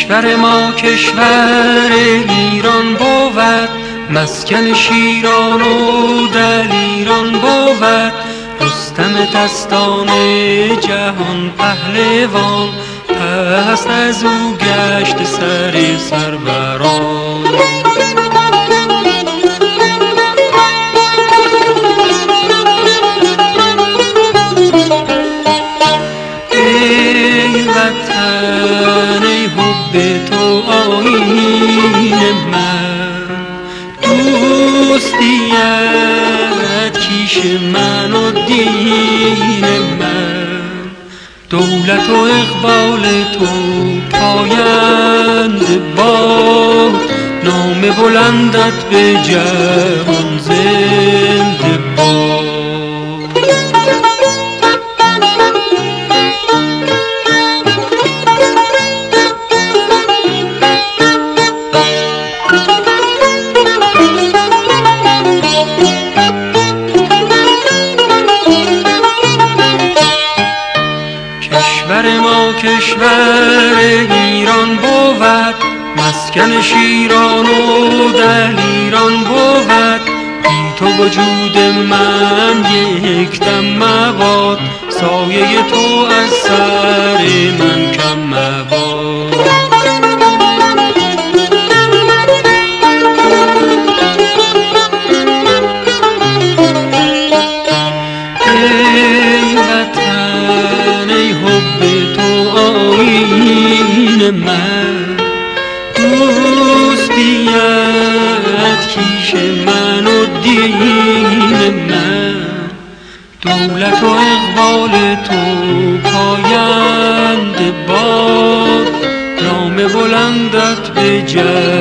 کشور ما کشور ایران بود، مسکن شیران و دلیران بود. رستم دستان جهان پهلوان، پس از او گشت سر سروران. ای وطن ای حب تو آیین من، دوستیت کیش من و دین من. دولت و اقبال تو پاینده باد، نام بلندت به جهان زنده باد. کشور ما کشور ایران بود، مسکن شیران و دلیران بود. بی تو وجود من یک دم مباد، سایه تو از سر من کم مباد. ای وطن ای حب تو آیین من، دوستیت کیش من و دین من. دولت و اقبال تو پاینده باد، نام بلندت به جهان